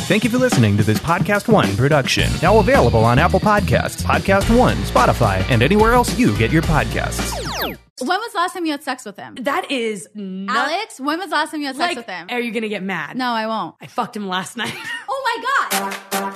Thank you for listening to this Podcast One production. Now available on Apple Podcasts, Podcast One, Spotify, and anywhere else you get your podcasts. When was the last time you had sex with him? That is Alex, when was the last time you had sex with him? Are you going to get mad? No, I won't. I fucked him last night. Oh my God.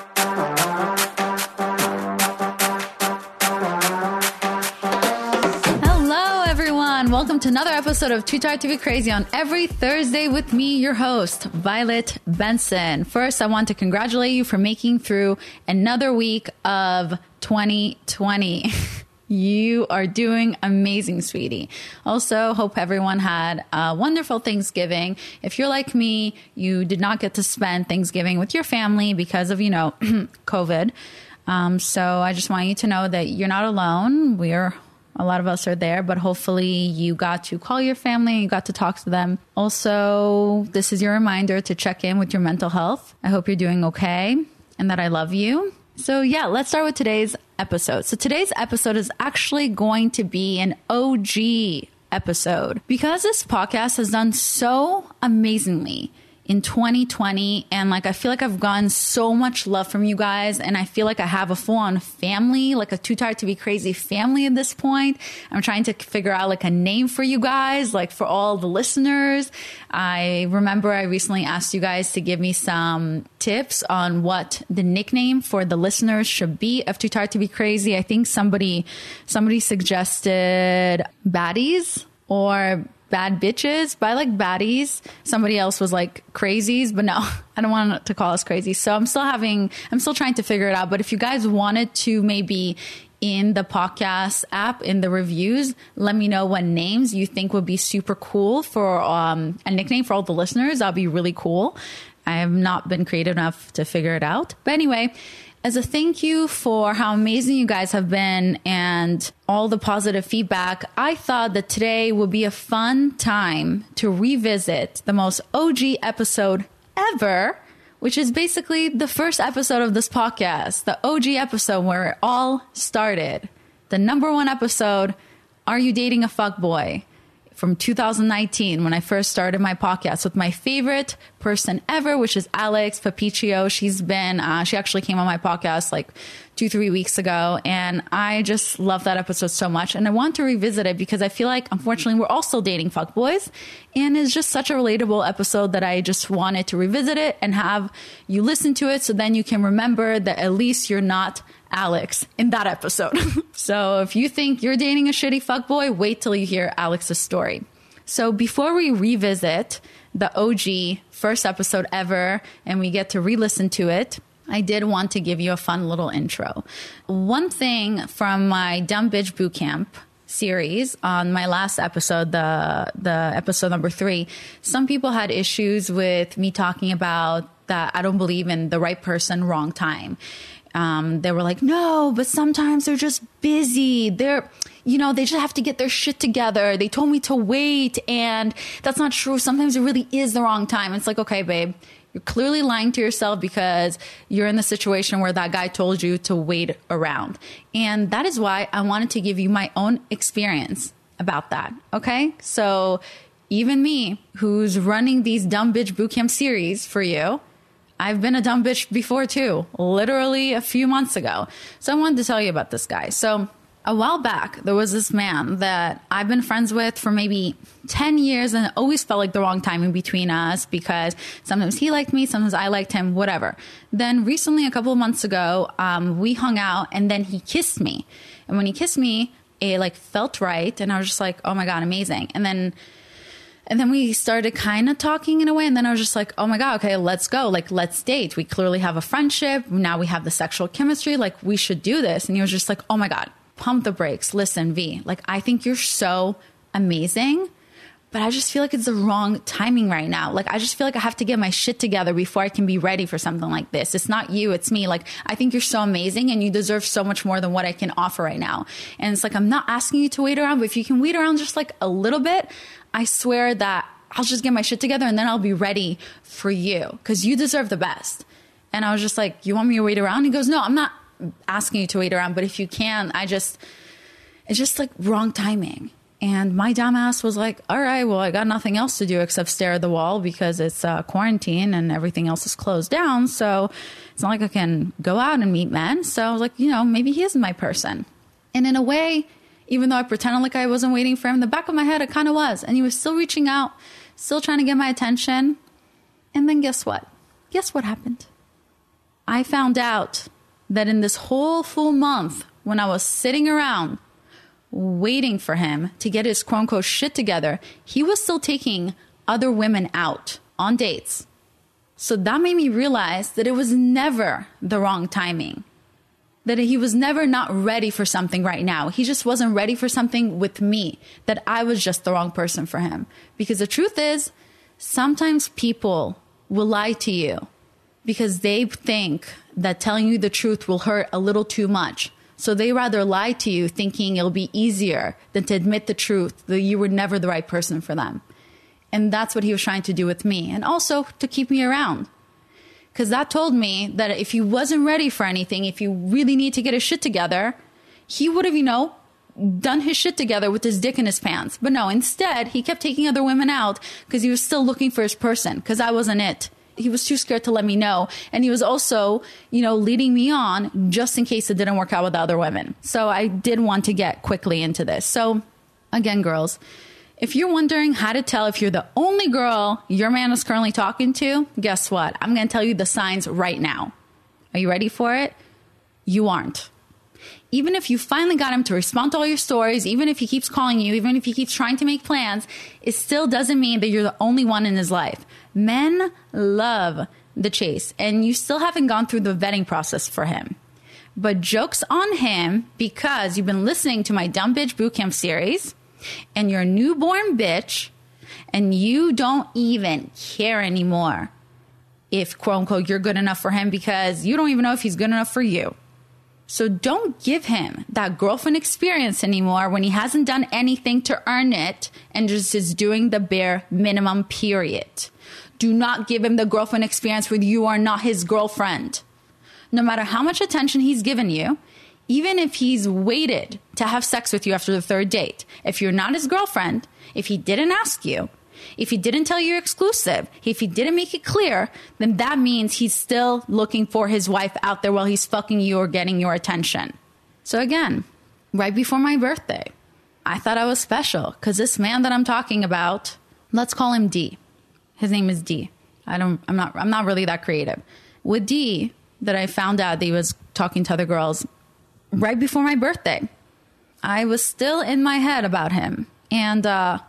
Hello, everyone. Welcome to another episode of Too Tired to Be Crazy on every Thursday with me, your host, Violet Benson. First, I want to congratulate you for making through another week of 2020. You are doing amazing, sweetie. Also, hope everyone had a wonderful Thanksgiving. If you're like me, you did not get to spend Thanksgiving with your family because of, COVID. So I just want you to know that you're not alone. A lot of us are there, but hopefully you got to call your family and you got to talk to them. Also, this is your reminder to check in with your mental health. I hope you're doing okay and that I love you. So yeah, let's start with today's episode. So today's episode is actually going to be an OG episode because this podcast has done so amazingly in 2020. And I feel like I've gotten so much love from you guys. And I feel like I have a full on family, like a Too Tired to Be Crazy family at this point. I'm trying to figure out a name for you guys, for all the listeners. I remember I recently asked you guys to give me some tips on what the nickname for the listeners should be of Too Tired to Be Crazy. I think somebody suggested baddies or bad bitches, but I like baddies. Somebody else was crazies, but no, I don't want to call us crazy. So I'm still trying to figure it out. But if you guys wanted to maybe in the podcast app, in the reviews, let me know what names you think would be super cool for a nickname for all the listeners. That'll be really cool. I have not been creative enough to figure it out. But anyway, as a thank you for how amazing you guys have been and all the positive feedback, I thought that today would be a fun time to revisit the most OG episode ever, which is basically the first episode of this podcast, the OG episode where it all started. The number one episode, Are You Dating a Fuckboy? From 2019, when I first started my podcast with my favorite person ever, which is Alex Papiccio. She actually came on my podcast 2-3 weeks ago. And I just love that episode so much. And I want to revisit it because I feel like, unfortunately, we're all still dating fuckboys. And it's just such a relatable episode that I just wanted to revisit it and have you listen to it so then you can remember that at least you're not Alex in that episode. So if you think you're dating a shitty fuckboy, wait till you hear Alex's story. So before we revisit the OG first episode ever and we get to re-listen to it, I did want to give you a fun little intro. One thing from my Dumb Bitch Bootcamp series on my last episode, the episode number 3, some people had issues with me talking about that I don't believe in the right person, wrong time. They were like, no, but sometimes they're just busy. They just have to get their shit together. They told me to wait, and that's not true. Sometimes it really is the wrong time. It's okay, babe, you're clearly lying to yourself because you're in the situation where that guy told you to wait around. And that is why I wanted to give you my own experience about that. Okay. So even me, who's running these Dumb Bitch Bootcamp series for you, I've been a dumb bitch before too, literally a few months ago. So I wanted to tell you about this guy. So a while back, there was this man that I've been friends with for maybe 10 years and it always felt like the wrong timing between us because sometimes he liked me, sometimes I liked him, whatever. Then recently, a couple of months ago, we hung out and then he kissed me. And when he kissed me, it felt right. And I was just like, oh my God, amazing. And then we started kind of talking in a way. And then I was just like, oh my God, okay, let's go. Let's date. We clearly have a friendship. Now we have the sexual chemistry. We should do this. And he was just like, oh my God, pump the brakes. Listen, V, I think you're so amazing, but I just feel like it's the wrong timing right now. I just feel like I have to get my shit together before I can be ready for something like this. It's not you, it's me. I think you're so amazing and you deserve so much more than what I can offer right now. And it's I'm not asking you to wait around, but if you can wait around just a little bit, I swear that I'll just get my shit together and then I'll be ready for you because you deserve the best. And I was just like, you want me to wait around? He goes, no, I'm not asking you to wait around, but if you can, it's just wrong timing. And my dumbass was like, all right, well, I got nothing else to do except stare at the wall because it's quarantine and everything else is closed down. So it's not like I can go out and meet men. So I was like, maybe he isn't my person. And in a way, even though I pretended like I wasn't waiting for him, in the back of my head, it kind of was. And he was still reaching out, still trying to get my attention. And then guess what? Guess what happened? I found out that in this whole full month, when I was sitting around waiting for him to get his quote unquote shit together, he was still taking other women out on dates. So that made me realize that it was never the wrong timing. That he was never not ready for something right now. He just wasn't ready for something with me. That I was just the wrong person for him. Because the truth is, sometimes people will lie to you because they think that telling you the truth will hurt a little too much. So they rather lie to you thinking it'll be easier than to admit the truth that you were never the right person for them. And that's what he was trying to do with me. And also to keep me around. Because that told me that if he wasn't ready for anything, if he really needed to get his shit together, he would have, done his shit together with his dick in his pants. But no, instead, he kept taking other women out because he was still looking for his person, because I wasn't it. He was too scared to let me know. And he was also, leading me on just in case it didn't work out with the other women. So I did want to get quickly into this. So again, girls, if you're wondering how to tell if you're the only girl your man is currently talking to, guess what? I'm going to tell you the signs right now. Are you ready for it? You aren't. Even if you finally got him to respond to all your stories, even if he keeps calling you, even if he keeps trying to make plans, it still doesn't mean that you're the only one in his life. Men love the chase, and you still haven't gone through the vetting process for him. But joke's on him, because you've been listening to my Dumb Bitch Bootcamp series, and you're a newborn bitch, and you don't even care anymore if, quote unquote, you're good enough for him, because you don't even know if he's good enough for you. So don't give him that girlfriend experience anymore when he hasn't done anything to earn it and just is doing the bare minimum, period. Do not give him the girlfriend experience when you are not his girlfriend. No matter how much attention he's given you, even if he's waited to have sex with you after the third date, if you're not his girlfriend, if he didn't ask you, if he didn't tell you you're exclusive, if he didn't make it clear, then that means he's still looking for his wife out there while he's fucking you or getting your attention. So again, right before my birthday, I thought I was special because this man that I'm talking about, let's call him D. His name is D. I'm not really that creative. With D, that I found out that he was talking to other girls right before my birthday. I was still in my head about him. And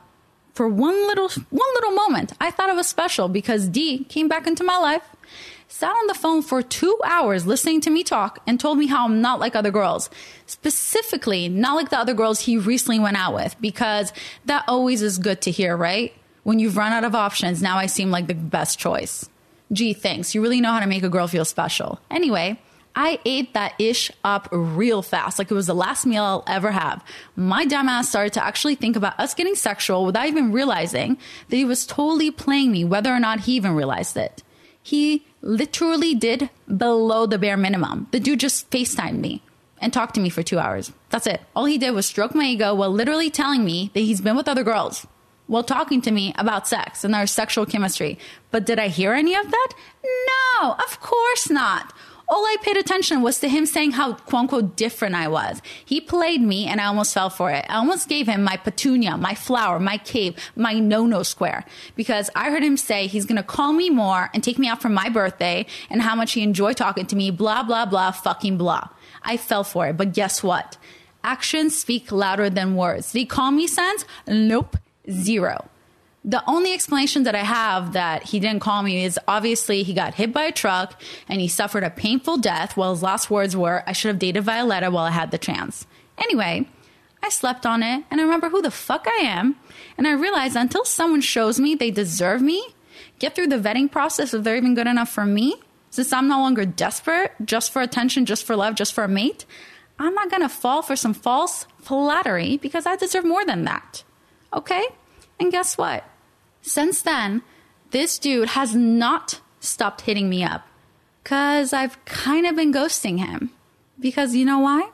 for one little moment, I thought it was special because D came back into my life, sat on the phone for 2 hours listening to me talk, and told me how I'm not like other girls. Specifically, not like the other girls he recently went out with, because that always is good to hear, right? When you've run out of options, now I seem like the best choice. Gee, thanks. You really know how to make a girl feel special. Anyway, I ate that ish up real fast, like it was the last meal I'll ever have. My dumbass started to actually think about us getting sexual without even realizing that he was totally playing me, whether or not he even realized it. He literally did below the bare minimum. The dude just FaceTimed me and talked to me for 2 hours. That's it. All he did was stroke my ego while literally telling me that he's been with other girls, while talking to me about sex and our sexual chemistry. But did I hear any of that? No, of course not. All I paid attention was to him saying how, quote unquote, different I was. He played me and I almost fell for it. I almost gave him my petunia, my flower, my cave, my no-no square. Because I heard him say he's going to call me more and take me out for my birthday and how much he enjoyed talking to me, blah, blah, blah, fucking blah. I fell for it. But guess what? Actions speak louder than words. Did he call me sense? Nope. Zero. The only explanation that I have that he didn't call me is obviously he got hit by a truck and he suffered a painful death, while his last words were, I should have dated Violetta while I had the chance. Anyway, I slept on it and I remember who the fuck I am. And I realized until someone shows me they deserve me, get through the vetting process if they're even good enough for me, since I'm no longer desperate just for attention, just for love, just for a mate, I'm not going to fall for some false flattery because I deserve more than that. Okay? And guess what? Since then, this dude has not stopped hitting me up because I've kind of been ghosting him. Because you know why?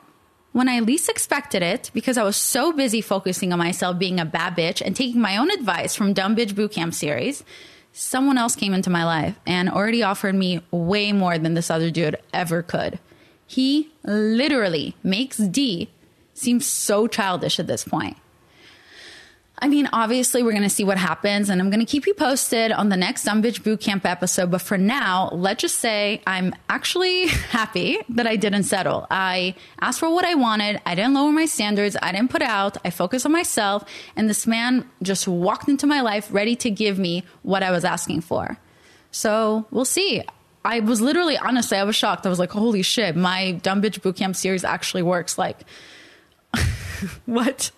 when I least expected it, because I was so busy focusing on myself being a bad bitch and taking my own advice from Dumb Bitch Bootcamp series, someone else came into my life and already offered me way more than this other dude ever could. He literally makes D seem so childish at this point. I mean, obviously, we're going to see what happens, and I'm going to keep you posted on the next Dumb Bitch Bootcamp episode. But for now, let's just say I'm actually happy that I didn't settle. I asked for what I wanted. I didn't lower my standards. I didn't put out. I focused on myself. And this man just walked into my life ready to give me what I was asking for. So we'll see. I was literally, honestly, I was shocked. I was like, holy shit, my Dumb Bitch Bootcamp series actually works. Like, what?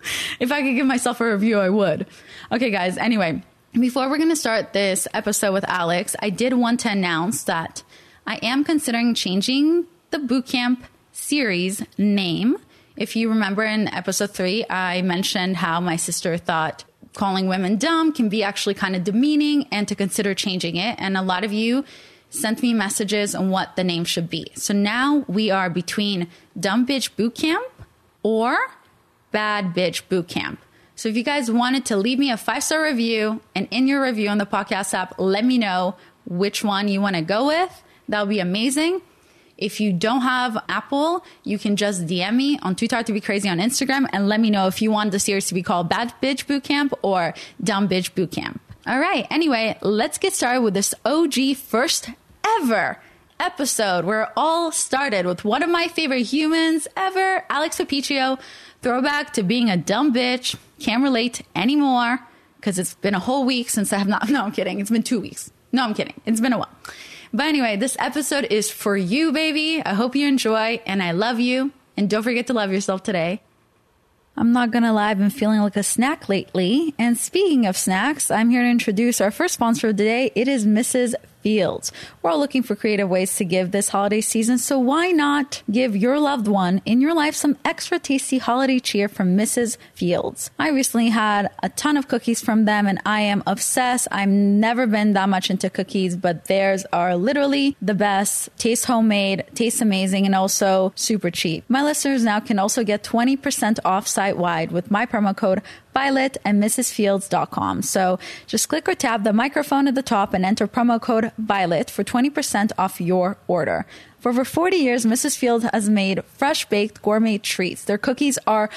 If I could give myself a review, I would. Okay, guys. Anyway, before we're going to start this episode with Alex, I did want to announce that I am considering changing the bootcamp series name. If you remember in episode 3, I mentioned how my sister thought calling women dumb can be actually kind of demeaning and to consider changing it. And a lot of you sent me messages on what the name should be. So now we are between Dumb Bitch Bootcamp or Bad Bitch Bootcamp. So if you guys wanted to leave me a 5-star review, and in your review on the podcast app, let me know which one you want to go with. That would be amazing. If you don't have Apple, you can just DM me on Too Tired to Be Crazy on Instagram and let me know if you want the series to be called Bad Bitch Bootcamp or Dumb Bitch Bootcamp. All right. Anyway, let's get started with this OG first ever episode where it all started with one of my favorite humans ever, Alex Papiccio. Throwback to being a dumb bitch. Can't relate anymore because it's been a whole week since I have not. No, I'm kidding. It's been 2 weeks. No, I'm kidding. It's been a while. But anyway, this episode is for you, baby. I hope you enjoy and I love you. And don't forget to love yourself today. I'm not going to lie, I've been feeling like a snack lately. And speaking of snacks, I'm here to introduce our first sponsor of the day. It is Mrs. Fields. We're all looking for creative ways to give this holiday season, so why not give your loved one in your life some extra tasty holiday cheer from Mrs. Fields? I recently had a ton of cookies from them and I am obsessed. I've never been that much into cookies, but theirs are literally the best. Taste homemade, taste amazing, and also super cheap. My listeners now can also get 20% off site-wide with my promo code Violet and MrsFields.com. So just click or tap the microphone at the top and enter promo code Violet for 20% off your order. For over 40 years, Mrs. Fields has made fresh-baked gourmet treats. Their cookies are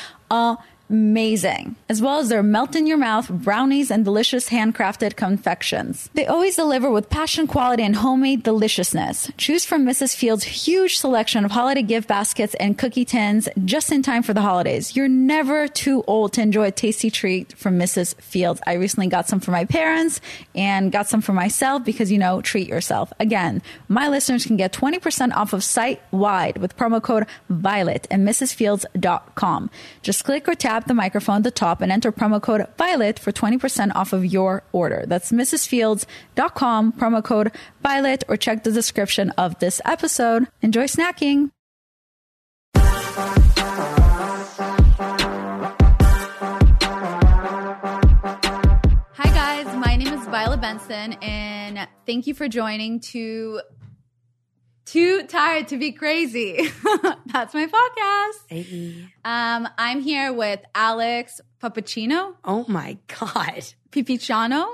amazing, as well as their melt-in-your-mouth brownies and delicious handcrafted confections. They always deliver with passion, quality, and homemade deliciousness. Choose from Mrs. Fields' huge selection of holiday gift baskets and cookie tins just in time for the holidays. You're never too old to enjoy a tasty treat from Mrs. Fields. I recently got some for my parents and got some for myself because, you know, treat yourself. Again, my listeners can get 20% off of site-wide with promo code Violet and MrsFields.com. Just click or tap the microphone at the top and enter promo code Violet for 20% off of your order. That's MrsFields.com, promo code Violet, or check the description of this episode. Enjoy snacking. Hi guys, my name is Violet Benson and thank you for joining Too Tired to Be Crazy. That's my podcast. Hey. I'm here with Alex Papicino. Oh my God. Pipiciano.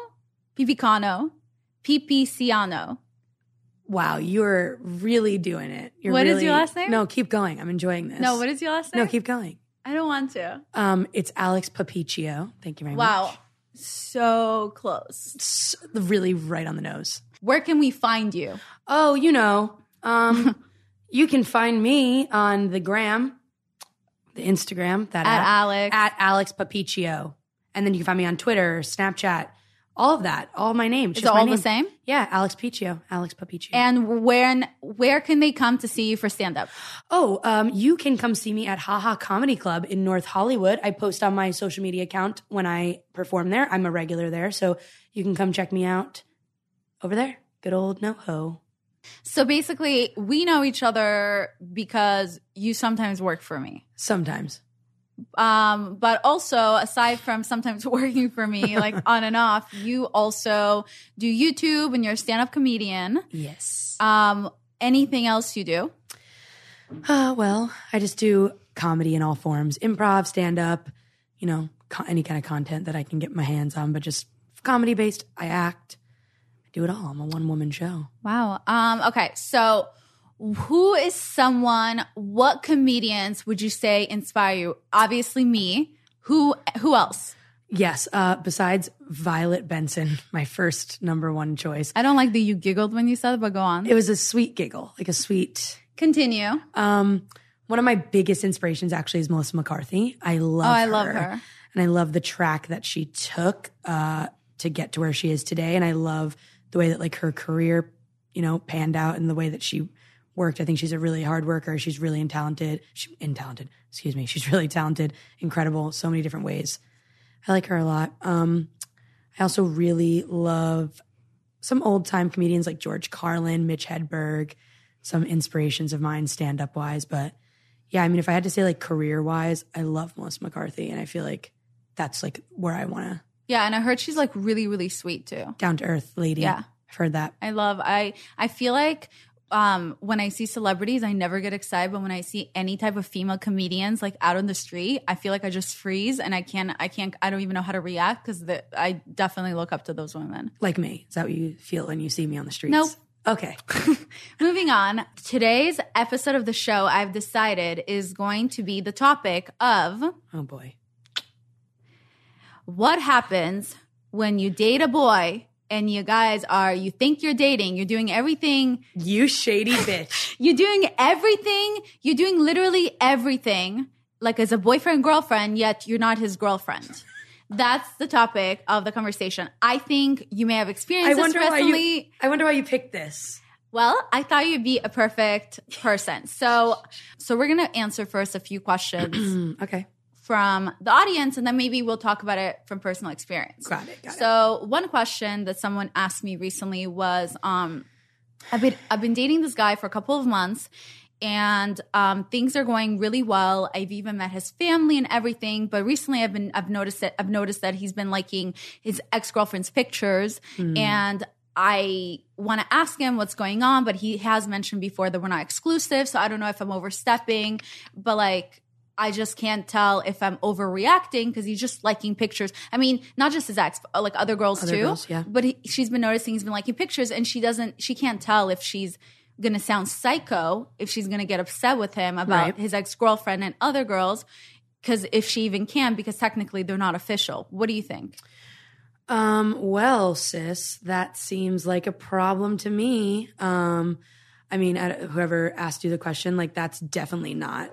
Wow, you're really doing it. What is your last name? No, keep going. I'm enjoying this. No, what is your last name? No, keep going. I don't want to. It's Alex Papiccio. Thank you very much. Wow. So close. Really right on the nose. Where can we find you? Oh, you know, you can find me on the gram, the Instagram, at Alex Papiccio. And then you can find me on Twitter, Snapchat, all of that, all my name. It's all the same? Yeah, Alex Papiccio. And where can they come to see you for stand-up? Oh, you can come see me at Haha Comedy Club in North Hollywood. I post on my social media account when I perform there. I'm a regular there, so you can come check me out over there. Good old NoHo. So basically, we know each other because you sometimes work for me. Sometimes. But also, aside from sometimes working for me, like on and off, you also do YouTube and you're a stand-up comedian. Yes. Anything else you do? Well, I just do comedy in all forms, improv, stand-up, any kind of content that I can get my hands on, but just comedy-based, I act. I do it all. I'm a one-woman show. Wow. Okay, so what comedians would you say inspire you? Obviously me. Who else? Yes, besides Violet Benson, my first number one choice. I don't like that you giggled when you said it, but go on. It was a sweet giggle, like a sweet... Continue. One of my biggest inspirations actually is Melissa McCarthy. I love her. And I love the track that she took to get to where she is today. And I love the way that like her career, panned out and the way that she worked. I think she's a really hard worker. She's really talented. She's really talented, incredible, so many different ways. I like her a lot. I also really love some old time comedians like George Carlin, Mitch Hedberg, some inspirations of mine stand-up wise. But yeah, I mean, if I had to say like career wise, I love Melissa McCarthy. And I feel like that's like where I want to. Yeah. And I heard she's like really, really sweet too. Down to earth lady. Yeah. I've heard that. I feel like when I see celebrities, I never get excited. But when I see any type of female comedians like out on the street, I feel like I just freeze and I don't even know how to react because I definitely look up to those women. Like me. Is that what you feel when you see me on the streets? Nope. Okay. Moving on. Today's episode of the show, I've decided, is going to be the topic of... Oh, boy. What happens when you date a boy and you think you're dating, you're doing everything... You shady bitch. You're doing literally everything, like as a boyfriend, girlfriend, yet you're not his girlfriend. That's the topic of the conversation. I think you may have experienced this recently. I wonder why you picked this. Well, I thought you'd be a perfect person. So we're going to answer first a few questions Okay. from the audience, and then maybe we'll talk about it from personal experience. Got it. So one question that someone asked me recently was, I've been dating this guy for a couple of months, and things are going really well. I've even met his family and everything. But recently, I've noticed that he's been liking his ex-girlfriend's pictures, and I want to ask him what's going on. But he has mentioned before that we're not exclusive, so I don't know if I'm overstepping. But like, I just can't tell if I'm overreacting because he's just liking pictures. I mean, not just his ex, but like other girls too. Girls, yeah. But she's been noticing he's been liking pictures, and she can't tell if she's going to sound psycho, if she's going to get upset with him about his ex-girlfriend and other girls, because if she even can, because technically they're not official. What do you think? Well, sis, that seems like a problem to me. I mean, whoever asked you the question, like that's definitely not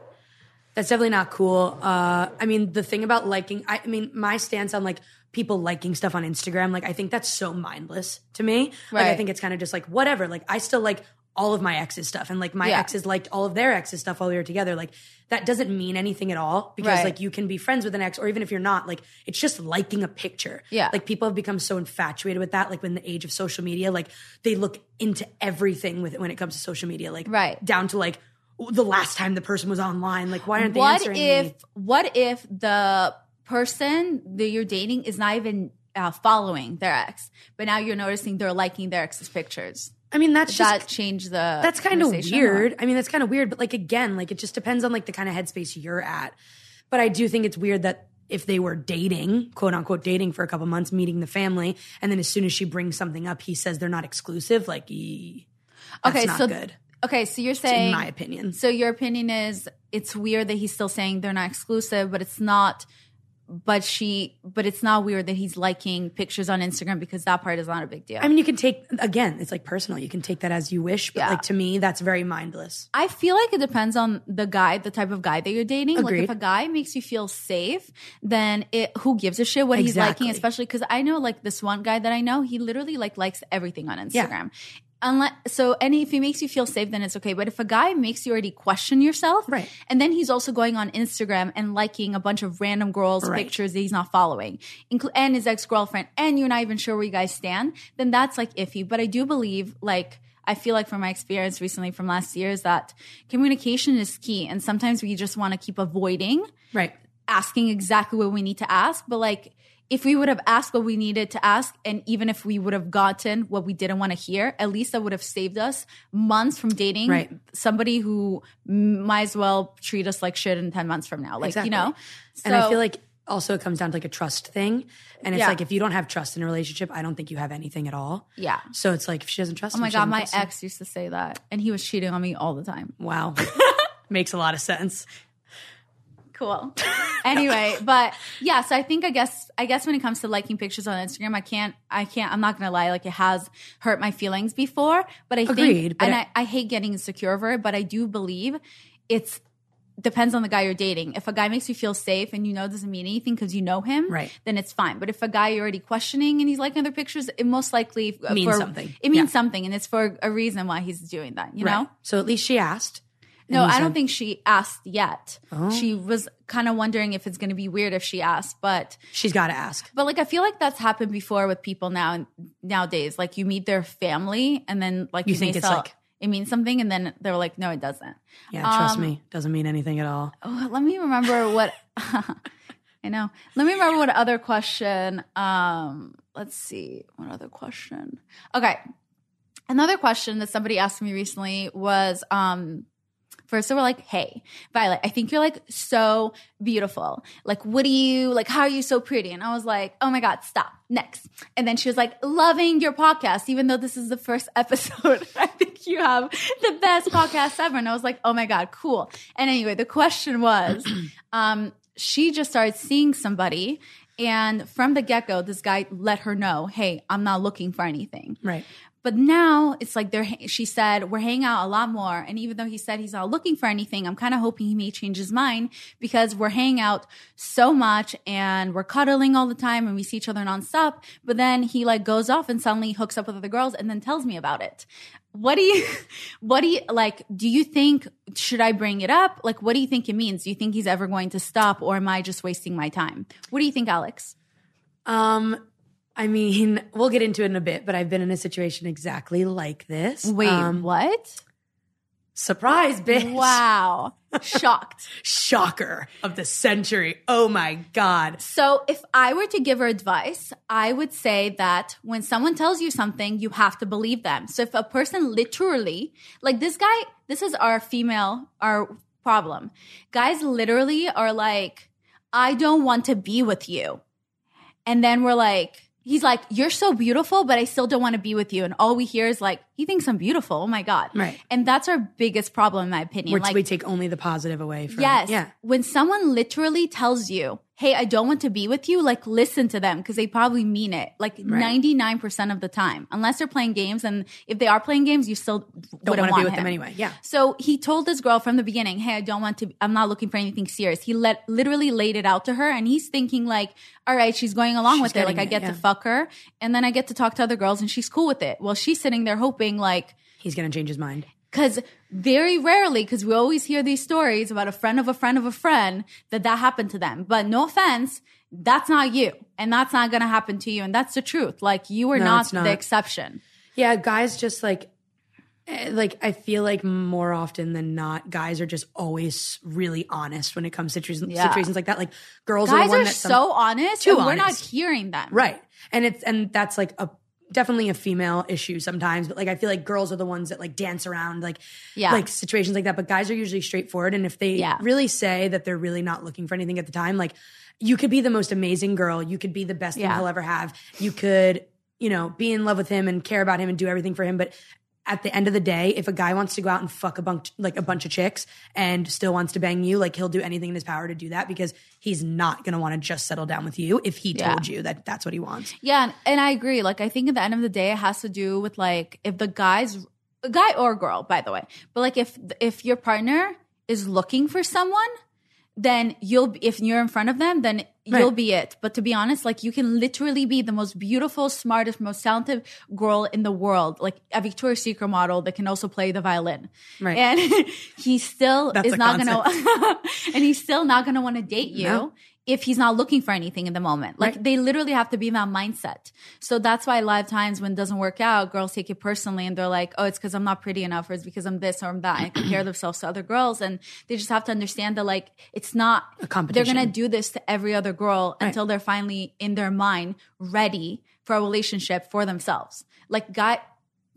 cool. I mean, the thing about liking, my stance on like people liking stuff on Instagram, like I think that's so mindless to me. Like I think it's kind of just like whatever. Like I still like all of my ex's stuff, and like my exes liked all of their ex's stuff while we were together. Like that doesn't mean anything at all because like you can be friends with an ex, or even if you're not, like it's just liking a picture. Yeah. Like people have become so infatuated with that. Like in the age of social media, like they look into everything with it when it comes to social media, like down to like the last time the person was online. Like why aren't they answering me? What if the person that you're dating is not even following their ex, but now you're noticing they're liking their ex's pictures? I mean, that's kind of weird. I mean, that's kind of weird, but like, again, like it just depends on like the kind of headspace you're at. But I do think it's weird that if they were dating, quote unquote dating for a couple months, meeting the family, and then as soon as she brings something up, he says they're not exclusive. Like, that's not good. Okay, so you're saying, in my opinion. So your opinion is it's weird that he's still saying they're not exclusive, but it's not. But it's not weird that he's liking pictures on Instagram because that part is not a big deal. I mean, you can take, again, it's like personal. You can take that as you wish. But like to me, that's very mindless. I feel like it depends on the guy, the type of guy that you're dating. Agreed. Like if a guy makes you feel safe, then who gives a shit what he's liking? Especially because I know like this one guy that I know, he literally like likes everything on Instagram. Yeah. If he makes you feel safe, then it's okay. But if a guy makes you already question yourself, and then he's also going on Instagram and liking a bunch of random girls' pictures that he's not following, and his ex-girlfriend, and you're not even sure where you guys stand, then that's like iffy. But I do believe, like, I feel like from my experience recently from last year is that communication is key. And sometimes we just want to keep avoiding asking exactly what we need to ask. But like, if we would have asked what we needed to ask, and even if we would have gotten what we didn't want to hear, at least that would have saved us months from dating somebody who might as well treat us like shit in 10 months from now. Like, Exactly. you know? And I feel like also it comes down to like a trust thing. And it's Yeah. like, if you don't have trust in a relationship, I don't think you have anything at all. Yeah. So it's like, if she doesn't trust Oh him, my she God, doesn't my trust him. ex used to say that. And he was cheating on me all the time. Wow. Makes a lot of sense. Cool. Anyway, but yeah, so I guess when it comes to liking pictures on Instagram, I'm not going to lie. Like, it has hurt my feelings before, but I Agreed, think, but and I hate getting insecure over it, but I do believe it's depends on the guy you're dating. If a guy makes you feel safe and you know it doesn't mean anything because you know him, Right. then it's fine. But if a guy you're already questioning and he's liking other pictures, it most likely Means something. It means Yeah. something, and it's for a reason why he's doing that, you know? Right. So at least she asked. No, And he I don't said- think she asked yet. Oh. She was kind of wondering if it's going to be weird if she asked, but She's got to ask. like I feel like that's happened before with people nowadays. Like, you meet their family and then like You think may it's sell- like- it means something, and then they're like, no, it doesn't. Yeah, trust me. Doesn't mean anything at all. Oh, let me remember what I know. Let me remember what other question. Let's see. What other question? Okay. Another question that somebody asked me recently was, first they were like, hey, Violet, I think you're like so beautiful. Like, how are you so pretty? And I was like, oh my God, stop. Next. And then she was like, loving your podcast, even though this is the first episode. I think you have the best podcast ever. And I was like, oh my God, cool. And anyway, the question was, she just started seeing somebody, and from the get-go, this guy let her know, hey, I'm not looking for anything. Right. But now it's like she said, we're hanging out a lot more. And even though he said he's not looking for anything, I'm kind of hoping he may change his mind, because we're hanging out so much and we're cuddling all the time and we see each other nonstop. But then he like goes off and suddenly hooks up with other girls and then tells me about it. What do you like? Do you think, should I bring it up? Like, what do you think it means? Do you think he's ever going to stop, or am I just wasting my time? What do you think, Alex? I mean, we'll get into it in a bit, but I've been in a situation exactly like this. Wait, what? Surprise, bitch. Wow. Shocked. Shocker of the century. Oh my God. So if I were to give her advice, I would say that when someone tells you something, you have to believe them. So if a person literally, like this guy, this is our problem. Guys literally are like, I don't want to be with you. And then we're like, he's like, you're so beautiful, but I still don't want to be with you. And all we hear is like, he thinks I'm beautiful. Oh my God. Right. And that's our biggest problem, in my opinion. We take only the positive away from Yes. Yeah. When someone literally tells you, hey, I don't want to be with you, like, listen to them, because they probably mean it. Like 99% of the time, unless they're playing games. And if they are playing games, you still Don't wouldn't want to want be with him. them anyway. Yeah. So he told this girl from the beginning, hey, I'm not looking for anything serious. He literally laid it out to her, and he's thinking like, all right, she's going along with it. Like, I get to fuck her, and then I get to talk to other girls, and she's cool with it. Well, she's sitting there hoping like, he's going to change his mind. because very rarely, because we always hear these stories about a friend of a friend of a friend that happened to them. But no offense, that's not you. And that's not going to happen to you. And that's the truth. Like, you are not it's not. the exception. Yeah, guys just like I feel like more often than not, guys are just always really honest when it comes to situations like that. Like, girls are Guys the one are that's so honest, too and we're not honest. hearing them. Right. And that's like definitely a female issue sometimes, but like I feel like girls are the ones that like dance around like situations like that, but guys are usually straightforward, and if they really say that they're really not looking for anything at the time, like, you could be the most amazing girl, you could be the best thing he'll ever have, you could, be in love with him and care about him and do everything for him, but at the end of the day, if a guy wants to go out and fuck a bunch of chicks and still wants to bang you, like, he'll do anything in his power to do that, because he's not going to want to just settle down with you if he told you that that's what he wants. Yeah, and I agree. Like, I think at the end of the day, it has to do with like, if the guy or girl, by the way, but like if your partner is looking for someone, then if you're in front of them, then you'll be it. But to be honest, like, you can literally be the most beautiful, smartest, most talented girl in the world, like a Victoria's Secret model that can also play the violin. Right. And he still is not going to, and he's still not going to want to date you if he's not looking for anything in the moment. Like, they literally have to be in that mindset. So that's why a lot of times when it doesn't work out, girls take it personally, and they're like, oh, it's because I'm not pretty enough, or it's because I'm this or I'm that, and compare themselves to other girls. And they just have to understand that, like, it's not a competition. They're going to do this to every other girl until they're finally in their mind ready for a relationship for themselves. Like,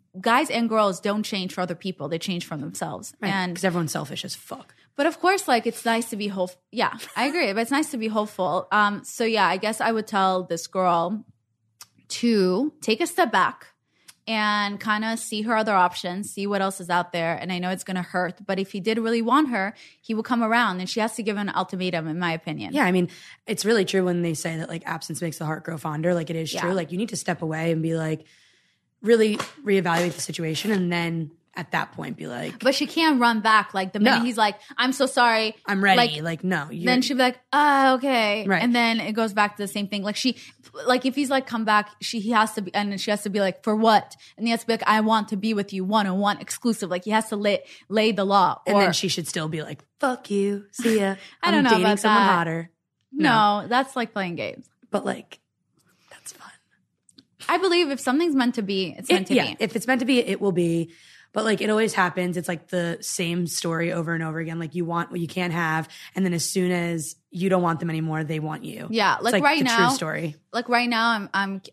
guys and girls don't change for other people. They change for themselves. Right. And Because everyone's selfish as fuck. but of course, like, it's nice to be hopeful. Yeah, I agree. But it's nice to be hopeful. So yeah, I guess I would tell this girl to take a step back and kind of see her other options, see what else is out there. And I know it's going to hurt, but if he did really want her, he will come around, and she has to give an ultimatum, in my opinion. Yeah, I mean, it's really true when they say that like absence makes the heart grow fonder. Like it is true. Yeah. Like you need to step away and be like, really reevaluate the situation, and then at that point be like, But she can't run back. Like the minute No. he's like, I'm so sorry. I'm ready. Like no. Then she'd be like, okay. Right. And then it goes back to the same thing. Like if he's like, come back, he has to be, and she has to be like, for what? And he has to be like, I want to be with you one-on-one exclusive. Like he has to lay the law. and then she should still be like, fuck you. See ya. I don't know dating about someone that. hotter. No, that's like playing games. But like, that's fun. I believe if something's meant to be, it's meant to be. If it's meant to be, it will be. But like it always happens. It's like the same story over and over again. Like you want what you can't have, and then as soon as you don't want them anymore, they want you. Yeah, It's like right the now, true story. Like right now,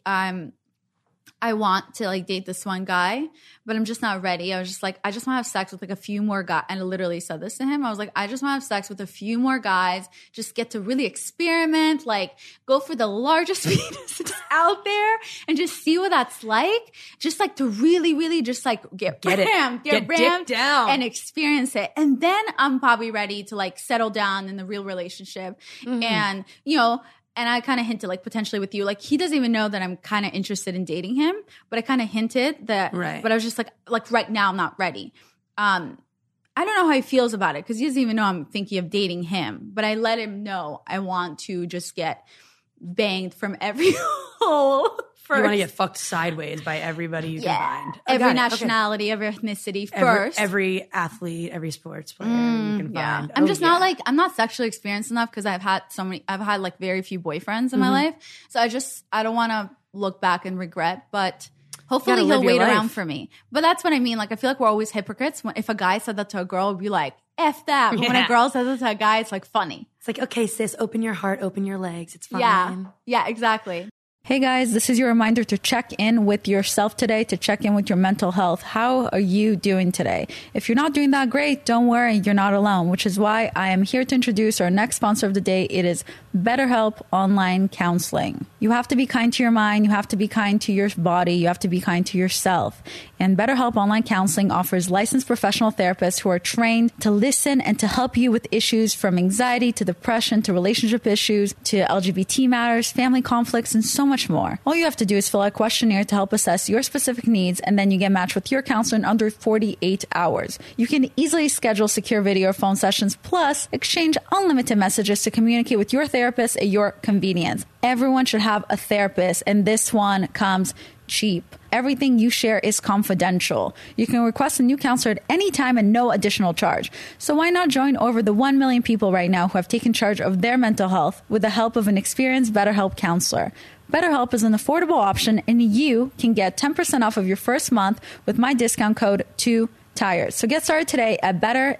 I want to like date this one guy, but I'm just not ready. I was just like, I just want to have sex with like a few more guys. And I literally said this to him. I was like, I just want to have sex with a few more guys, just get to really experiment, like go for the largest penises out there and just see what that's like. Just like to really, really just like get rammed, Get rammed dick down. and experience it. And then I'm probably ready to like settle down in the real relationship. And, you know, and I kind of hinted, like, potentially with you, like, he doesn't even know that I'm kind of interested in dating him, but I kind of hinted that, Right. But I was just like right now, I'm not ready. I don't know how he feels about it because he doesn't even know I'm thinking of dating him, but I let him know I want to just get banged from every hole first. You want to get fucked sideways by everybody you can find. I Every got it. Okay. nationality, every ethnicity first. Every athlete, every sports player you can Yeah. find. I'm Oh, just not like, I'm not sexually experienced enough because I've had like very few boyfriends in my life. So I don't want to look back and regret, but hopefully live he'll your wait life. around for me. But that's what I mean. Like, I feel like we're always hypocrites. If a guy said that to a girl, we'd be like, F that. But when a Yeah. girl says it to a guy, it's like funny. It's like, okay, sis, open your heart, open your legs. It's fine. Yeah, exactly. Hey guys, this is your reminder to check in with yourself today, to check in with your mental health. How are you doing today? If you're not doing that great, don't worry, you're not alone, which is why I am here to introduce our next sponsor of the day. It is BetterHelp Online Counseling. You have to be kind to your mind. You have to be kind to your body. You have to be kind to yourself. And BetterHelp Online Counseling offers licensed professional therapists who are trained to listen and to help you with issues from anxiety to depression to relationship issues to LGBT matters, family conflicts, and so much more. All you have to do is fill out a questionnaire to help assess your specific needs, and then you get matched with your counselor in under 48 hours. You can easily schedule secure video or phone sessions, plus exchange unlimited messages to communicate with your therapist at your convenience. Everyone should have a therapist, and this one comes cheap. Everything you share is confidential. You can request a new counselor at any time and no additional charge. So why not join over the 1 million people right now who have taken charge of their mental health with the help of an experienced BetterHelp counselor? BetterHelp is an affordable option, and you can get 10% off of your first month with my discount code 2Tired. So get started today at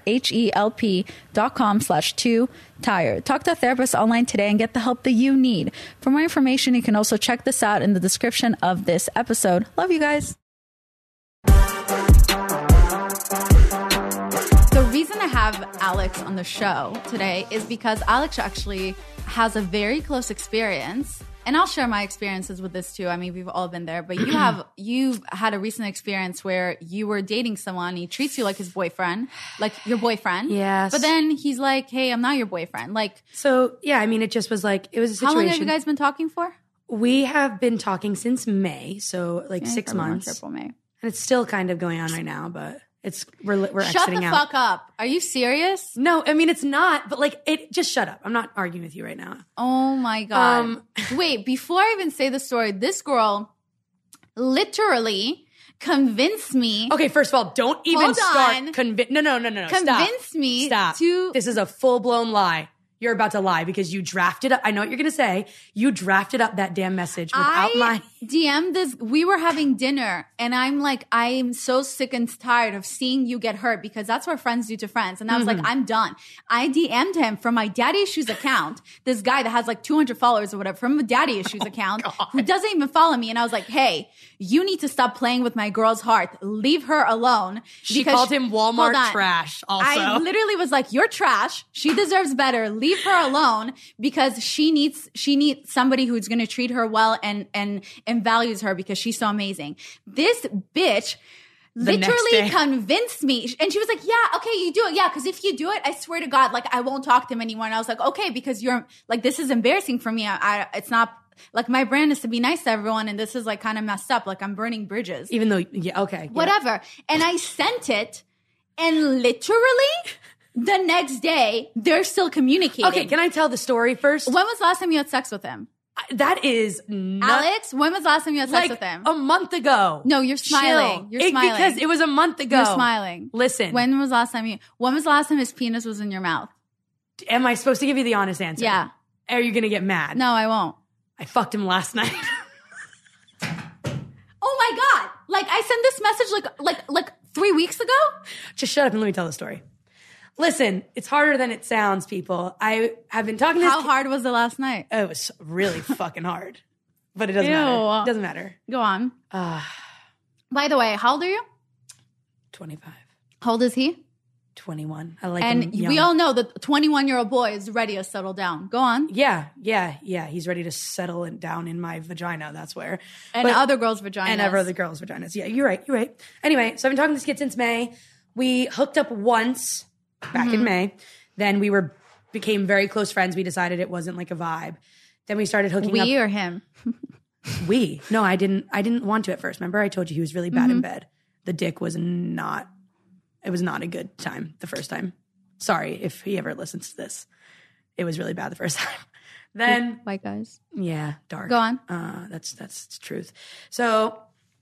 betterhelp.com/2Tired. Talk to a therapist online today and get the help that you need. For more information, you can also check this out in the description of this episode. Love you guys. The reason I have Alex on the show today is because Alex actually has a very close experience. And I'll share my experiences with this too. I mean, we've all been there, but you've had a recent experience where you were dating someone. He treats you like his boyfriend, like your boyfriend. Yes. But then he's like, "Hey, I'm not your boyfriend." Like, So, yeah, I mean, it just was like, it was a situation. how long have you guys been talking for? We have been talking since May, so like 6 February, months. March, April, May. And it's still kind of going on right now, but we're Shut exiting the out. fuck up. Are you serious? No, I mean, it's not, but like, just shut up. I'm not arguing with you right now. Oh my God. Wait, before I even say the story, this girl literally convinced me. Okay, first of all, don't even Hold start on. No. Convinced me Stop. to. This is a full-blown lie. you're about to lie because you drafted up. I know what you're going to say. You drafted up that damn message without my DM'd this. We were having dinner and I'm like, I'm so sick and tired of seeing you get hurt because that's what friends do to friends. And I was like, I'm done. I DM'd him from my Daddy Issues account. This guy that has like 200 followers or whatever from a Daddy Issues account who doesn't even follow me. And I was like, hey, you need to stop playing with my girl's heart. Leave her alone. She called him Walmart trash also. I literally was like, you're trash. She deserves better. Leave her alone because she needs somebody who's going to treat her well and values her because she's so amazing. This bitch literally convinced me. And she was like, yeah, okay, you do it. Yeah, because if you do it, I swear to God, like I won't talk to him anymore. And I was like, okay, because you're like, this is embarrassing for me. It's not like my brand is to be nice to everyone. And this is like kind of messed up. Like I'm burning bridges. Even though, yeah, okay. Whatever. Yeah. And I sent it and literally the next day they're still communicating. Okay, can I tell the story first? When was the last time you had sex with him? That is Alex, when was the last time you had sex with him? A month ago. No, you're smiling. You're smiling. Because it was a month ago. You're smiling. Listen. When was the last time his penis was in your mouth? Am I supposed to give you the honest answer? Yeah. Are you going to get mad? No, I won't. I fucked him last night. Oh my God. Like I sent this message like 3 weeks ago? Just shut up and let me tell the story. Listen, it's harder than it sounds, people. I have been talking to How hard was it last night? Oh, it was really fucking hard. But it doesn't matter. It doesn't matter. Go on. By the way, how old are you? 25. How old is he? 21. I like and him young. We all know that 21-year-old boy is ready to settle down. Go on. Yeah. He's ready to settle it down in my vagina. That's where. And other girls' vaginas. And other girls' vaginas. Yeah, you're right. Anyway, so I've been talking to this kid since May. We hooked up once back in May. Then we became very close friends. We decided it wasn't like a vibe. Then we started hooking up. We or him? We. No, I didn't want to at first. Remember I told you he was really bad in bed. The dick was not. It was not a good time the first time. Sorry if he ever listens to this. It was really bad the first time. Then white guys. Yeah, dark. Go on. That's the truth. So,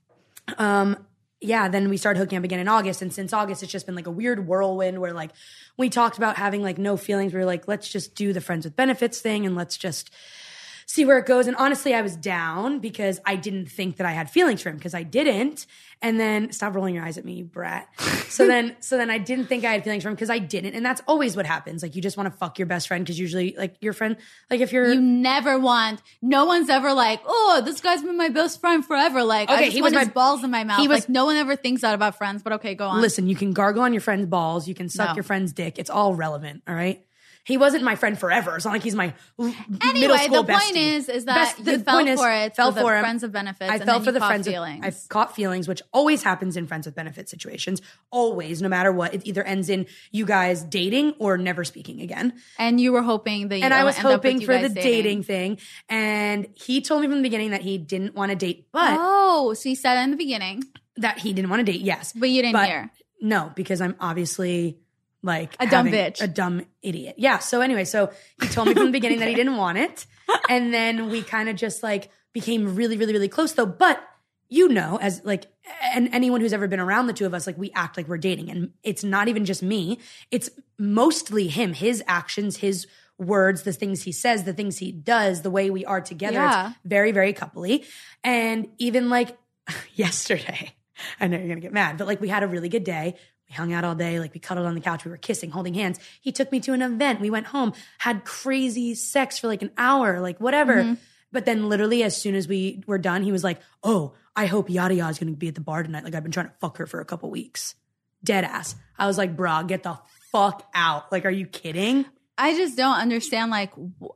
yeah, then we started hooking up again in August. And since August, it's just been like a weird whirlwind where like we talked about having like no feelings. We were like, let's just do the friends with benefits thing and let's just see where it goes. And honestly, I was down because I didn't think that I had feelings for him because I didn't. And then stop rolling your eyes at me, you brat. So then I didn't think I had feelings for him because I didn't. And that's always what happens. Like you just want to fuck your best friend because usually like your friend, like if you never want, no one's ever like, oh, this guy's been my best friend forever. Like okay, I just want his balls in my mouth. Like no one ever thinks that about friends, but okay, go on. Listen, you can gargle on your friend's balls. You can suck your friend's dick. It's all relevant. All right. He wasn't my friend forever. It's not like he's my middle school bestie. The point is that you fell for it. Fell for friends with benefits. I fell for the friends feelings. I caught feelings, which always happens in friends with benefits situations. Always, no matter what. It either ends in you guys dating or never speaking again. And you were hoping that. And I was hoping for the dating thing. And he told me from the beginning that he didn't want to date. But so he said in the beginning that he didn't want to date. Yes, but you didn't hear. No, because I'm obviously. Like a dumb bitch. A dumb idiot. Yeah. So anyway, so he told me from the beginning that he didn't want it. And then we kind of just like became really, really, really close though. But you know, as like, and anyone who's ever been around the two of us, like we act like we're dating. And it's not even just me. It's mostly him, his actions, his words, the things he says, the things he does, the way we are together. Yeah. It's very, very coupley. And even like yesterday, I know you're going to get mad, but like we had a really good day. We hung out all day, like we cuddled on the couch, we were kissing, holding hands. He took me to an event. We went home, had crazy sex for like an hour, like whatever. Mm-hmm. But then literally as soon as we were done, he was like, oh, I hope Yada Yada is going to be at the bar tonight. Like I've been trying to fuck her for a couple weeks. Dead ass. I was like, bruh, get the fuck out. Like, are you kidding? I just don't understand like,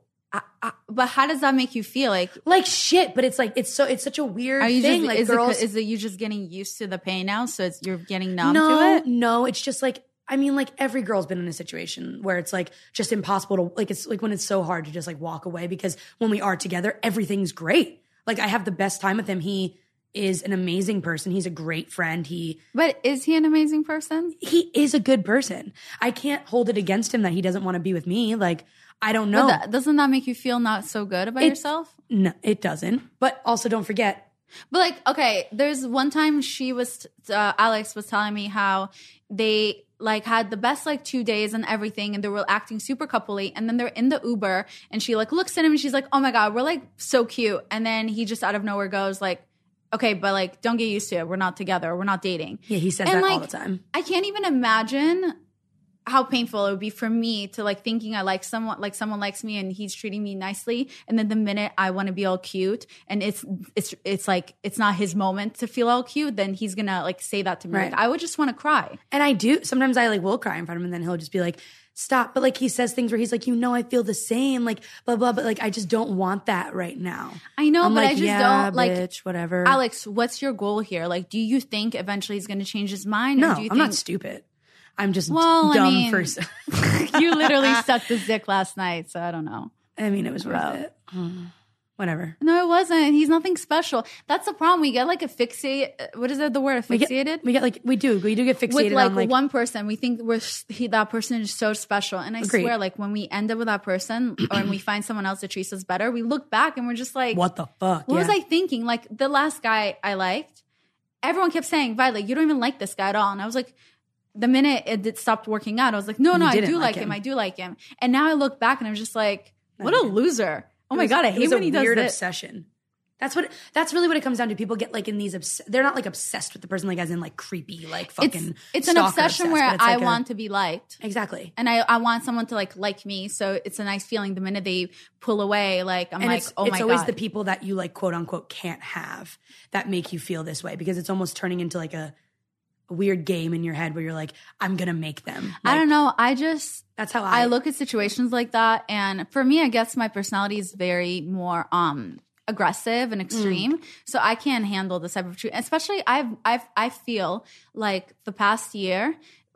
but how does that make you feel? Like shit, but it's like, it's such a weird thing. Like is it you just getting used to the pain now? So you're getting numb to it? No, it's just like, I mean, like every girl's been in a situation where it's like just impossible to, like, it's like when it's so hard to just like walk away because when we are together, everything's great. Like I have the best time with him. He is an amazing person. He's a great friend. But is he an amazing person? He is a good person. I can't hold it against him that he doesn't want to be with me. Like, I don't know. Doesn't that make you feel not so good about yourself? No, it doesn't. But also don't forget, But like, okay, there's one time Alex was telling me how they like had the best like 2 days and everything, and they were acting super coupley, and then they're in the Uber and she like looks at him and she's like, oh my God, we're like so cute. And then he just out of nowhere goes like, okay, but like, don't get used to it. We're not together. We're not dating. Yeah, he says and that like, all the time. I can't even imagine how painful it would be for me to like thinking I like someone likes me and he's treating me nicely, and then the minute I want to be all cute and it's like it's not his moment to feel all cute, then he's gonna like say that to me. Right. Like I would just want to cry. And I do. Sometimes I like will cry in front of him, and then he'll just be like, stop. But like he says things where he's like, I feel the same, like blah, blah, but like I just don't want that right now. I know, I'm but like, I just yeah, don't like bitch, whatever. Alex, what's your goal here? Like, do you think eventually he's gonna change his mind? No, or do you I'm not stupid. I'm just dumb person. You literally sucked his dick last night, so I don't know. I mean, it was worth it. Whatever. No, it wasn't. He's nothing special. That's the problem. We get like what is it? The word asphyxiated? We do get fixated with like, on like one person. We think that person is so special. And I swear, like when we end up with that person or when we find someone else that treats us better, we look back and we're just like, what the fuck? What was I thinking? Like the last guy I liked, everyone kept saying, Violet, you don't even like this guy at all. And I was like, the minute it stopped working out, I was like, no, I do like him. I do like him. And now I look back and I'm just like, what a loser. Oh my God, I hate when he does this. It was a weird obsession. That's really what it comes down to. People get like in these, they're not like obsessed with the person, like as in like creepy, like fucking It's an obsession where I want to be liked. Exactly. And I want someone to like me. So it's a nice feeling the minute they pull away, like I'm like, oh my God. It's always the people that you like quote unquote can't have that make you feel this way, because it's almost turning into like a weird game in your head where you're like, I'm gonna make them. Like, I don't know. that's how I look at situations like that. And for me, I guess my personality is very more aggressive and extreme. So I can't handle this type of treatment. Especially I feel like the past year,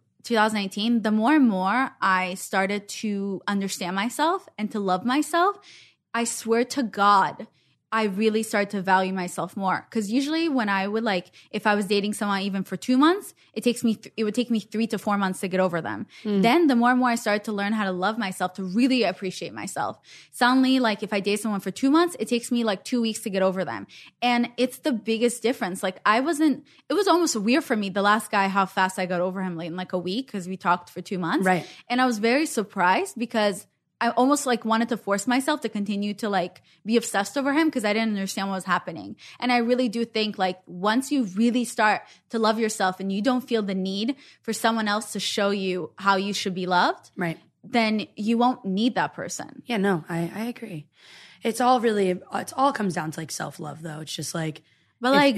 2019, the more and more I started to understand myself and to love myself, I swear to God, I really started to value myself more. Because usually when I would if I was dating someone even for 2 months, it would take me 3 to 4 months to get over them. Then the more and more I started to learn how to love myself, to really appreciate myself. Suddenly, if I date someone for 2 months, it takes me 2 weeks to get over them. And it's the biggest difference. It was almost weird for me, the last guy, how fast I got over him in a week, because we talked for 2 months. Right. And I was very surprised because I almost wanted to force myself to continue to be obsessed over him, because I didn't understand what was happening. And I really do think once you really start to love yourself and you don't feel the need for someone else to show you how you should be loved, right, then you won't need that person. Yeah, no, I agree. It all comes down to self-love though. It's just but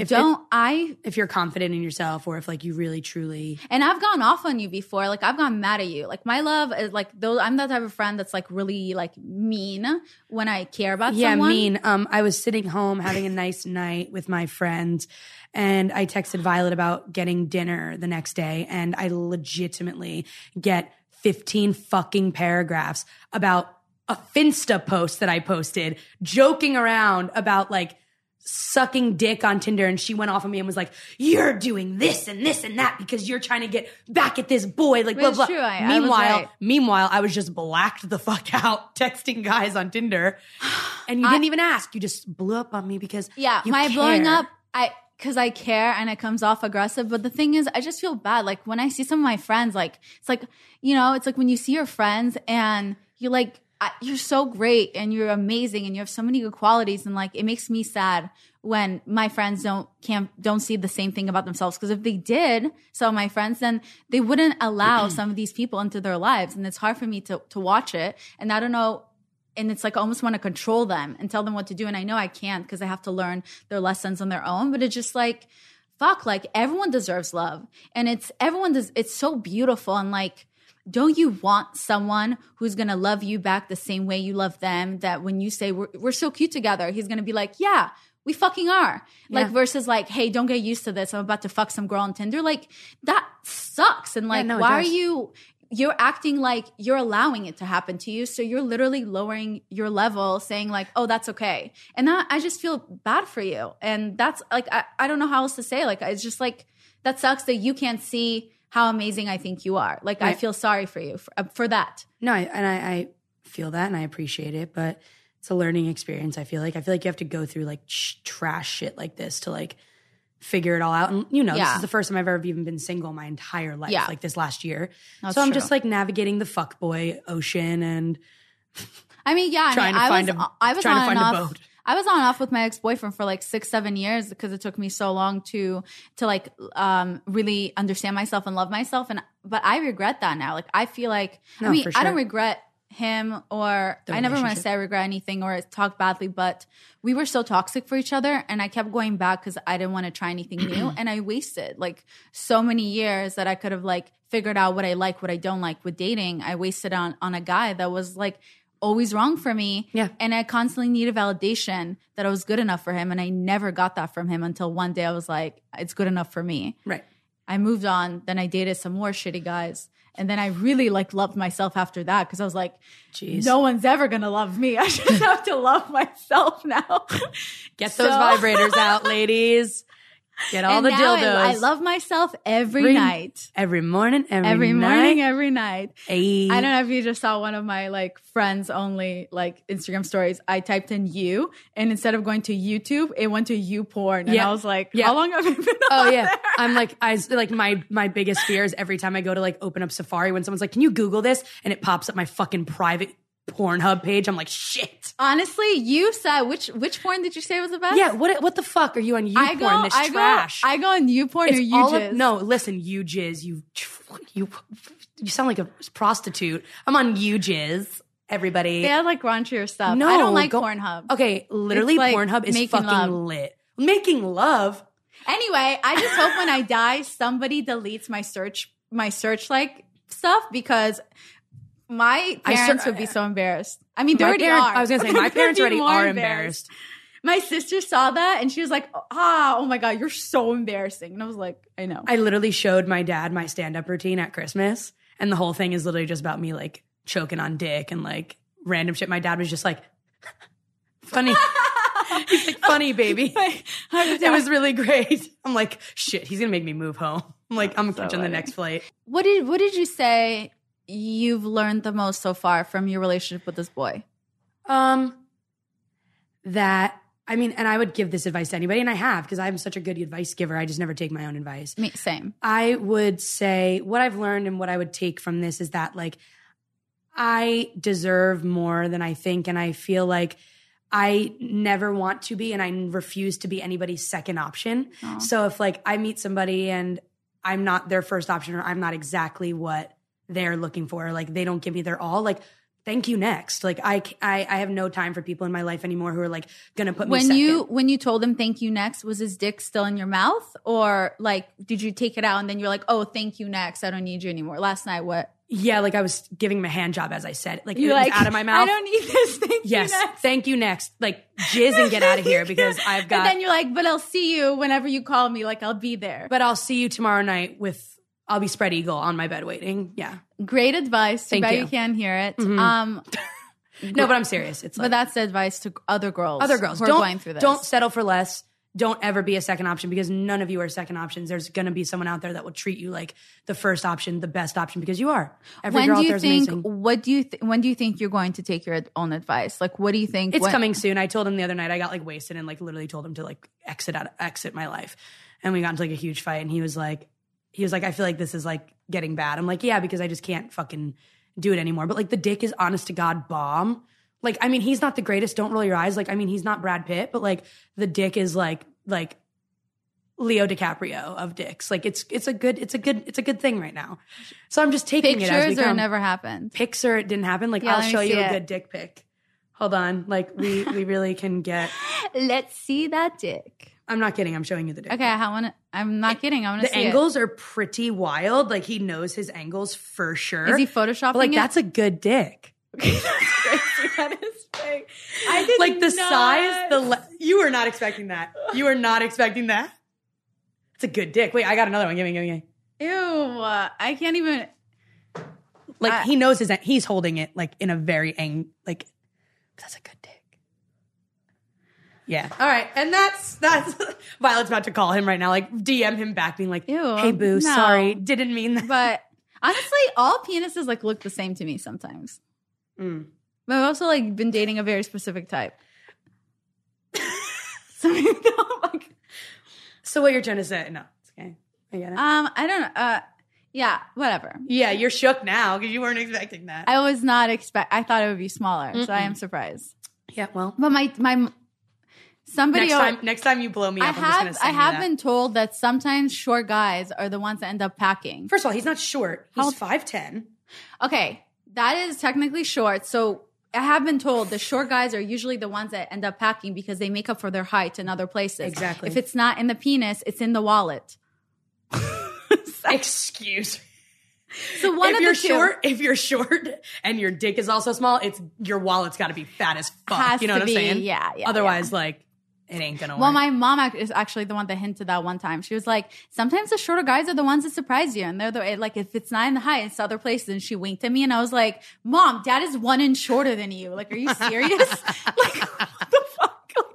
if you're confident in yourself, or if you really truly, and I've gone off on you before, I've gone mad at you. My love is I'm that type of friend that's really mean when I care about someone. Yeah, mean. I was sitting home having a nice night with my friends, and I texted Violet about getting dinner the next day, and I legitimately get 15 fucking paragraphs about a Finsta post that I posted, joking around about sucking dick on Tinder, and she went off on me and was like, you're doing this and this and that because you're trying to get back at this boy, blah, blah. True. Meanwhile, I was just blacked the fuck out texting guys on Tinder, and you didn't even ask. You just blew up on me because blowing up, because I care and it comes off aggressive. But the thing is, I just feel bad. When I see some of my friends, it's when you see your friends and you're you're so great and you're amazing and you have so many good qualities, and it makes me sad when my friends don't see the same thing about themselves, because if they did, some of my friends, then they wouldn't allow some of these people into their lives, and it's hard for me to watch it, and I don't know, and it's I almost want to control them and tell them what to do, and I know I can't because I have to learn their lessons on their own, but it's just fuck, everyone deserves love, and it's so beautiful, and don't you want someone who's going to love you back the same way you love them? That when you say we're so cute together, he's going to be like, yeah, we fucking are. Versus hey, don't get used to this. I'm about to fuck some girl on Tinder. That sucks. And why are you're acting like you're allowing it to happen to you. So you're literally lowering your level, saying oh, that's okay. And that, I just feel bad for you. And that's I don't know how else to say. It's just that sucks that you can't see how amazing I think you are. I feel sorry for you for that. No, I feel that and I appreciate it, but It's a learning experience. I feel like you have to go through like trash shit like this to like figure it all out. And this is the first time I've ever even been single my entire life, like this last year. So I'm just like navigating the fuckboy ocean and I was on and off. I was on and off with my ex-boyfriend for like 6-7 years because it took me so long to like really understand myself and love myself. But I regret that now. Like I feel like I don't regret him or I never want to say I regret anything or talk badly, but we were so toxic for each other and I kept going back because I didn't want to try anything new and I wasted like so many years that I could have like figured out what I like, what I don't like with dating. I wasted on a guy that was like always wrong for me. Yeah. And I constantly needed validation that I was good enough for him and I never got that from him until one day I was like, it's good enough for me. Right. I moved on, then I dated some more shitty guys. And then I really like loved myself after that because I was like, no one's ever going to love me. I just have to love myself now. Get those vibrators out, ladies. Get all the dildos. I love myself every night. Every morning, every morning, every night. Ay. I don't know if you just saw one of my like friends only like Instagram stories. I typed in you and instead of going to YouTube, it went to YouPorn. And I was like, how long have you been on there? I'm like, my biggest fear is every time I go to like open up Safari when someone's like, can you Google this? And it pops up my fucking private Pornhub page. I'm like, shit. Honestly, you said which porn did you say was the best? Yeah, what the fuck are you on YouPorn? This trash. I go on YouPorn or YouJizz. No, listen, YouJizz. You sound like a prostitute. I'm on YouJizz. Everybody. They have like raunchier stuff. No, I don't like Pornhub. Okay, literally like Pornhub is fucking lit. Making love. Anyway, I just hope when I die, somebody deletes my search like stuff because my parents would be so embarrassed. I mean, they already are. I was going to say, my parents already are embarrassed. My sister saw that and she was like, oh my God, you're so embarrassing. And I was like, I know. I literally showed my dad my stand-up routine at Christmas. And the whole thing is literally just about me like choking on dick and like random shit. My dad was just like, funny. He's like, funny, baby. It was really great. I'm like, shit, he's going to make me move home. I'm like, I'm catching the next flight. What did you say you've learned the most so far from your relationship with this boy? That, I mean, and I would give this advice to anybody, and I have, because I'm such a good advice giver. I just never take my own advice. Me, same. I would say what I've learned and what I would take from this is that, like, I deserve more than I think, and I feel like I never want to be, and I refuse to be anybody's second option. Aww. So if, like, I meet somebody and I'm not their first option, or I'm not exactly what they're looking for, like they don't give me their all, like thank you next. Like I have no time for people in my life anymore who are like gonna put me second. When you told him thank you next, was his dick still in your mouth, or like did you take it out and then you're like, oh, thank you next, I don't need you anymore? Last night, what? Yeah, like I was giving him a hand job as I said, like it was out of my mouth. I don't need this. Thank you next. Thank you next. Like jizz and get out of here because I've got. And then you're like, but I'll see you whenever you call me. Like I'll be there. But I'll see you tomorrow night I'll be spread eagle on my bed waiting. Yeah. Great advice. Too bad you can't hear it. Mm-hmm. No, but I'm serious. It's like, but that's the advice to other girls. Who are going through this. Don't settle for less. Don't ever be a second option because none of you are second options. There's going to be someone out there that will treat you like the first option, the best option, because you are. Every girl out there is amazing. When do you think you're going to take your own advice? Like, what do you think? It's coming soon. I told him the other night, I got like wasted and like literally told him to like exit my life. And we got into like a huge fight and he was like, I feel like this is like getting bad. I'm like, yeah, because I just can't fucking do it anymore. But like the dick is honest to God bomb. Like, I mean, he's not the greatest. Don't roll your eyes. Like, I mean, he's not Brad Pitt, but like the dick is like Leo DiCaprio of dicks. Like it's a good thing right now. So I'm just taking it as we come. Pictures or it never happened? Pics or it didn't happen. Like I'll show you a good dick pic. Hold on. Like we really can get. Let's see that dick. I'm not kidding. I'm showing you the dick. Okay, I'm not kidding. I want to see it. The angles are pretty wild. Like he knows his angles for sure. Is he photoshopping but, like, it? That's a good dick. Okay, that's crazy. That is fake. I did like the size. You were not expecting that. You were not expecting that. It's a good dick. Wait, I got another one. Give me. Ew, I can't even. Like he knows he's holding it like in a very like. That's a good dick. Yeah. All right. And that's Violet's about to call him right now. Like DM him back being like, ew, hey boo, sorry. Didn't mean that. But honestly, all penises like look the same to me sometimes. But I've also like been dating a very specific type. So maybe like, So what you're trying to say? No, it's okay. I get it. I don't know. Yeah, whatever. Yeah, you're shook now because you weren't expecting that. I was not I thought it would be smaller, so I am surprised. Yeah, well. But my somebody Next time you blow me up, I'm just going to say I have been told that sometimes short guys are the ones that end up packing. First of all, he's not short. He's 5'10". Okay, that is technically short. So I have been told the short guys are usually the ones that end up packing because they make up for their height in other places. Exactly. If it's not in the penis, it's in the wallet. Excuse me. So if you're short and your dick is also small, it's your wallet's got to be fat as fuck. You know what I'm saying? Yeah. Otherwise, like, it ain't gonna work. Well, my mom is actually the one that hinted that one time. She was like, sometimes the shorter guys are the ones that surprise you. And they're like, if it's not in the height, it's other places. And she winked at me and I was like, Mom, Dad is 1 inch shorter than you. Like, are you serious? Like, what the fuck?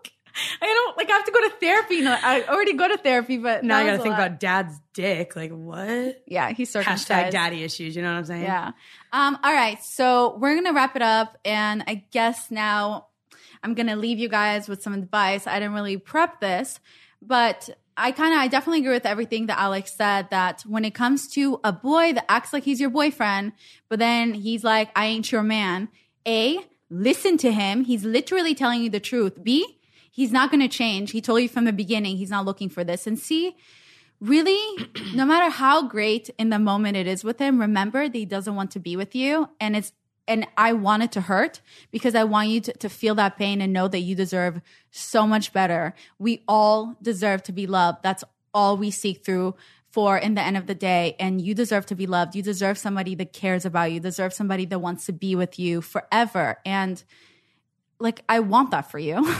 Like, I have to go to therapy. No, I already go to therapy, but now I gotta think about Dad's dick. Like, what? Yeah, he's circumcised. Hashtag daddy issues. You know what I'm saying? Yeah. All right. So we're going to wrap it up. And I guess now I'm going to leave you guys with some advice. I didn't really prep this, but I definitely agree with everything that Alex said, that when it comes to a boy that acts like he's your boyfriend, but then he's like, I ain't your man. A, listen to him. He's literally telling you the truth. B, he's not going to change. He told you from the beginning he's not looking for this. And C, really, no matter how great in the moment it is with him, remember that he doesn't want to be with you. And I want it to hurt because I want you to feel that pain and know that you deserve so much better. We all deserve to be loved. That's all we seek through for in the end of the day. And you deserve to be loved. You deserve somebody that cares about you. You deserve somebody that wants to be with you forever. And like, I want that for you.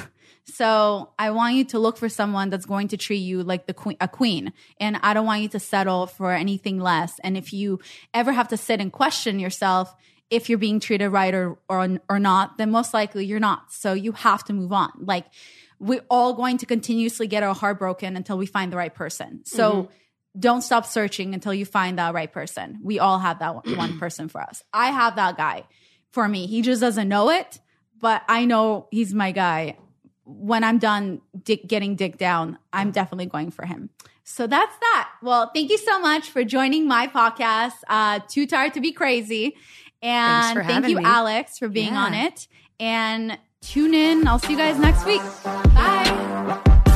So I want you to look for someone that's going to treat you like a queen. And I don't want you to settle for anything less. And if you ever have to sit and question yourself, if you're being treated right or not, then most likely you're not. So you have to move on. Like, we're all going to continuously get our heart broken until we find the right person. So don't stop searching until you find that right person. We all have that one person for us. I have that guy for me. He just doesn't know it, but I know he's my guy. When I'm done getting dick down, I'm definitely going for him. So that's that. Well, thank you so much for joining my podcast, Too Tired to Be Crazy. And thank you, Alex, for being on it. And tune in. I'll see you guys next week. Bye.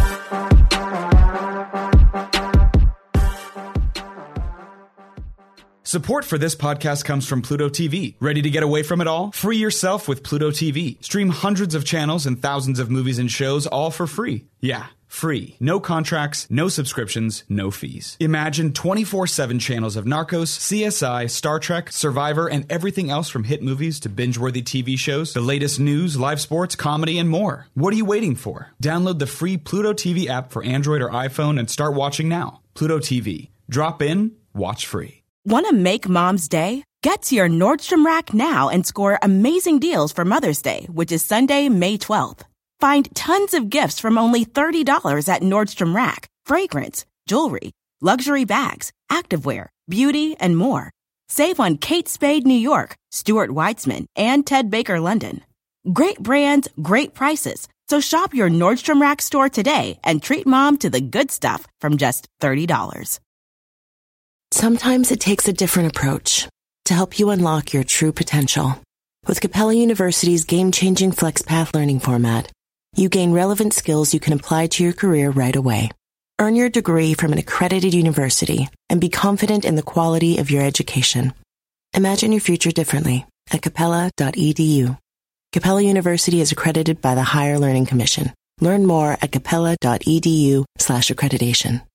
Support for this podcast comes from Pluto TV. Ready to get away from it all? Free yourself with Pluto TV. Stream hundreds of channels and thousands of movies and shows, all for free. Yeah, free. No contracts, no subscriptions, no fees. Imagine 24/7 channels of Narcos, CSI, Star Trek, Survivor, and everything else from hit movies to binge-worthy TV shows, the latest news, live sports, comedy, and more. What are you waiting for? Download the free Pluto TV app for Android or iPhone and start watching now. Pluto TV. Drop in, watch free. Want to make Mom's day? Get to your Nordstrom Rack now and score amazing deals for Mother's Day, which is Sunday, May 12th. Find tons of gifts from only $30 at Nordstrom Rack. Fragrance, jewelry, luxury bags, activewear, beauty, and more. Save on Kate Spade New York, Stuart Weitzman, and Ted Baker London. Great brands, great prices. So shop your Nordstrom Rack store today and treat Mom to the good stuff from just $30. Sometimes it takes a different approach to help you unlock your true potential. With Capella University's game-changing FlexPath learning format, you gain relevant skills you can apply to your career right away. Earn your degree from an accredited university and be confident in the quality of your education. Imagine your future differently at capella.edu. Capella University is accredited by the Higher Learning Commission. Learn more at capella.edu/accreditation.